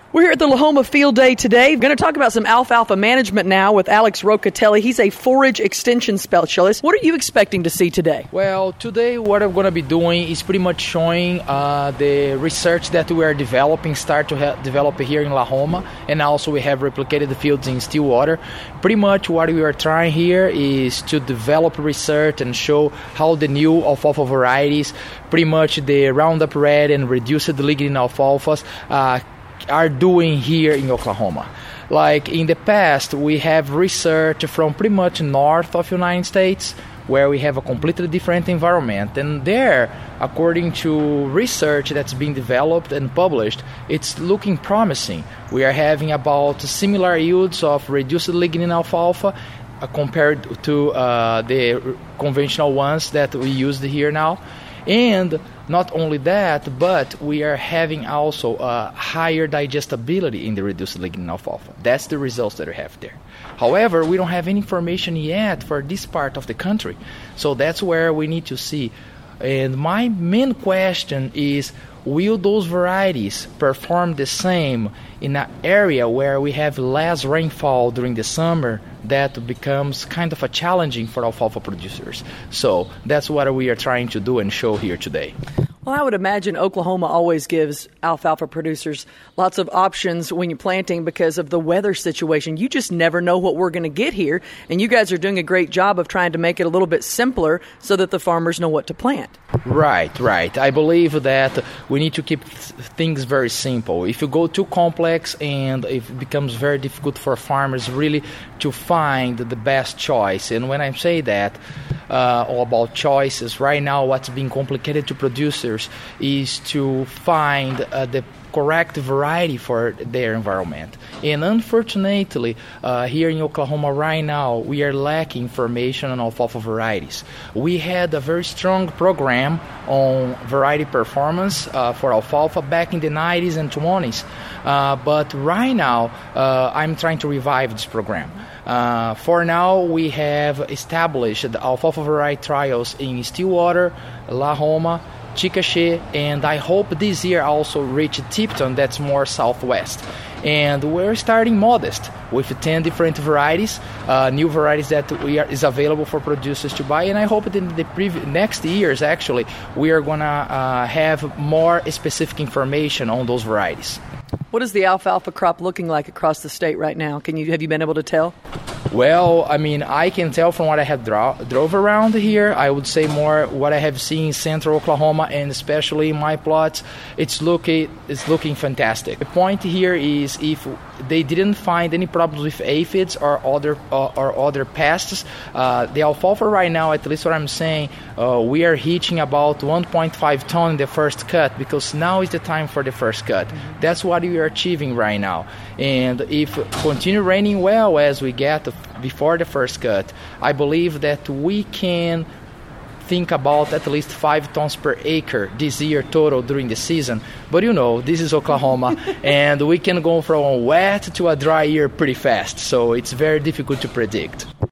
We're here at the Lahoma Field Day today. We're going to talk about some alfalfa management now with Alex Rocatelli. He's a forage extension specialist. What are you expecting to see today? Well, today what I'm going to be doing is pretty much showing the research that we are developing, develop here in Lahoma, and also we have replicated the fields in Stillwater. Pretty much what we are trying here is to develop research and show how the new alfalfa varieties, pretty much the Roundup Red and reduced lignin alfalfas, are doing here in Oklahoma. Like in the past, we have research from pretty much north of United States, where we have a completely different environment. And there, according to research that's being developed and published, it's looking promising. We are having about similar yields of reduced lignin alfalfa compared to the conventional ones that we used here now. And not only that, but we are having also higher digestibility in the reduced lignin alfalfa. That's the results that we have there. However, we don't have any information yet for this part of the country. So that's where we need to see. And my main question is, will those varieties perform the same in an area where we have less rainfall during the summer? That becomes kind of a challenging for alfalfa producers. So that's what we are trying to do and show here today. Well, I would imagine Oklahoma always gives alfalfa producers lots of options when you're planting because of the weather situation. You just never know what we're going to get here, and you guys are doing a great job of trying to make it a little bit simpler so that the farmers know what to plant. Right. I believe that we need to keep things very simple. If you go too complex, and it becomes very difficult for farmers really to find the best choice. And when I say that, about choices, right now what's being complicated to producers is to find the correct variety for their environment. And unfortunately, here in Oklahoma right now, we are lacking information on alfalfa varieties. We had a very strong program on variety performance for alfalfa back in the 90s and 20s. But right now, I'm trying to revive this program. For now, we have established the alfalfa variety trials in Stillwater, Lahoma, Chickasha, and I hope this year also reach Tipton, that's more southwest. And we're starting modest with 10 different varieties, new varieties that is available for producers to buy. And I hope that in the next years, actually, we are going to have more specific information on those varieties. What is the alfalfa crop looking like across the state right now? Have you been able to tell? Well, I mean, I can tell from what I have drove around here. I would say more what I have seen in central Oklahoma, and especially in my plots, it's looking fantastic. The point here is, if they didn't find any problems with aphids or other pests, the alfalfa right now, at least what I'm saying, we are hitting about 1.5 ton in the first cut, because now is the time for the first cut. That's what we are achieving right now. And if continue raining well as we get before the first cut, I believe that we can think about at least 5 tons per acre this year total during the season. But this is Oklahoma, and we can go from a wet to a dry year pretty fast, so it's very difficult to predict.